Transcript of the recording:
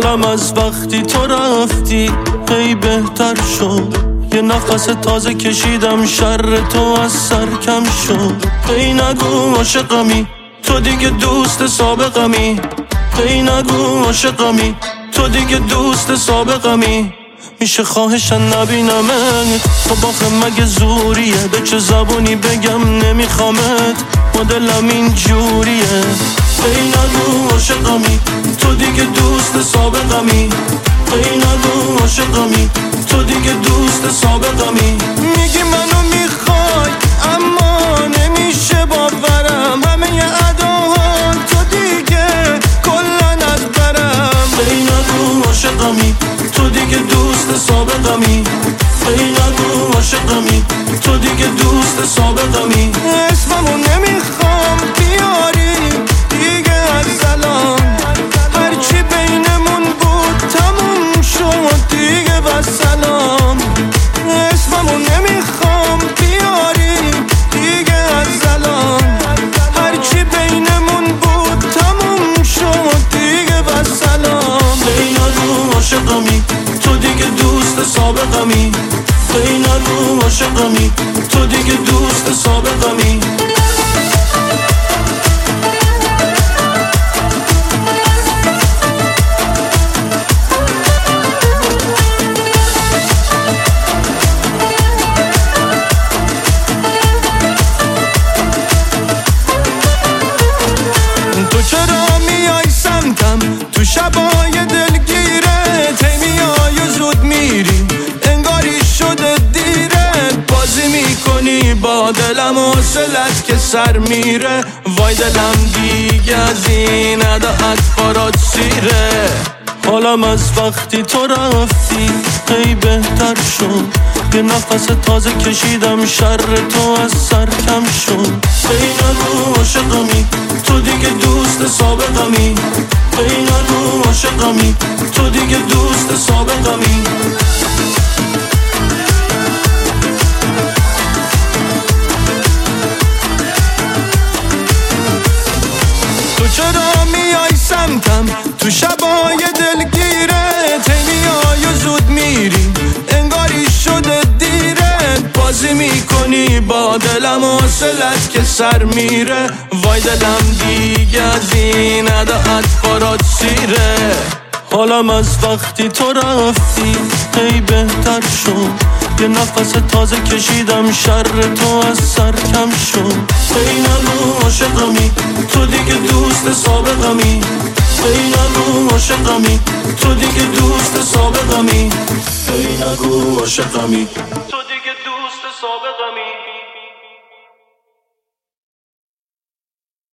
حالم از وقتی تو رفتی هی بهتر شد، یه نفس تازه کشیدم، شر تو از سر کم شد. هی نگو عاشقمی تو دیگه دوست سابقمی، هی نگو عاشقمی تو دیگه دوست سابقمی. میشه خواهشن نبینمت، خب آخه مگه زوریه، به چه زبونی بگم نمیخوامت، مدلم این جوریه. هی نگو عاشقمی تو دیگه دوست سابقمی، هی نگو عاشقمی تو دیگه دوست سابقمی. میگی منو میخوای اما نمیشه باورم، همه اداها تو دیگه کلن از برم. هی نگو عاشقمی تو دیگه دوست سابقمی، هی نگو عاشقمی تو دیگه دوست سابقمی. اسممو نمیخوام بیاری دیگه از الان، هرچی بینمون بود تموم شد دیگه و سلام. اسممو نمیخوام بیاری دیگه از الان، هرچی بینمون بود تموم شد دیگه و سلام. هی نگو عاشقمی تو دیگه دوست سابقمی، هی نگو عاشقمی تو دیگه دوست سابقمی. تو چرا میای سمتم تو شبای دلگیرت، هی میای و زود میری انگاری شده دیره، بازی میکنی با دلم و حوصلت که سر میره. وای دلم دیگه از این عداعت برات سیره، حالم از وقتی تو رفتی هی بهتر شد، یه نفس تازه کشیدم، شر تو از سر کم شد. هی نگو عاشقمی تو دیگه دوست سابقمی، هی نگو عاشقمی تو دیگه دوست سابقمی. تو چرا میای سمتم تو شبای دلگیرت، هی میای و زود میری انگاری شده دیره، بازی میکنی با دلم و حوصلت که سر میره. وای دلم دیگه از این عداعت برات سیره، حالم از وقتی تو رفتی هی بهتر شد، یه نفس تازه کشیدم، شر تو از سر کم شد. هی نگو عاشقمی تو دیگه دوست سابقمی، هی نگو عاشقمی تو دیگه دوست سابقمی، هی نگو عاشقمی تو دیگه دوست سابقمی.